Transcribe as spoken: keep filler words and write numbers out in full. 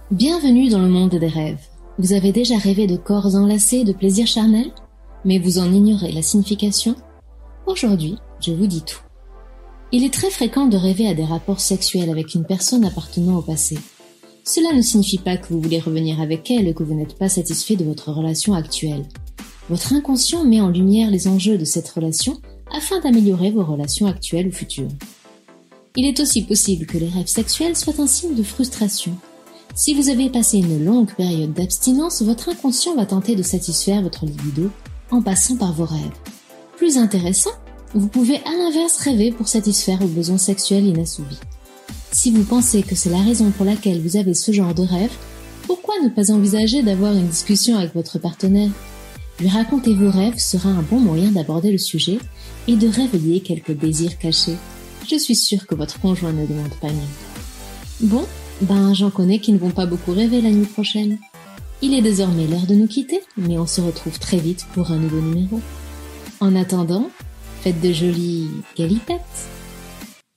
Bienvenue dans le monde des rêves. Vous avez déjà rêvé de corps enlacés et de plaisirs charnels, mais vous en ignorez la signification? Aujourd'hui, je vous dis tout. Il est très fréquent de rêver à des rapports sexuels avec une personne appartenant au passé. Cela ne signifie pas que vous voulez revenir avec elle ou que vous n'êtes pas satisfait de votre relation actuelle. Votre inconscient met en lumière les enjeux de cette relation afin d'améliorer vos relations actuelles ou futures. Il est aussi possible que les rêves sexuels soient un signe de frustration. Si vous avez passé une longue période d'abstinence, votre inconscient va tenter de satisfaire votre libido en passant par vos rêves. Plus intéressant, vous pouvez à l'inverse rêver pour satisfaire vos besoins sexuels inassouvis. Si vous pensez que c'est la raison pour laquelle vous avez ce genre de rêve, pourquoi ne pas envisager d'avoir une discussion avec votre partenaire? Lui raconter vos rêves sera un bon moyen d'aborder le sujet et de réveiller quelques désirs cachés. Je suis sûre que votre conjoint ne demande pas mieux. Bon, ben j'en connais qui ne vont pas beaucoup rêver la nuit prochaine. Il est désormais l'heure de nous quitter, mais on se retrouve très vite pour un nouveau numéro. En attendant, faites de jolies galipettes.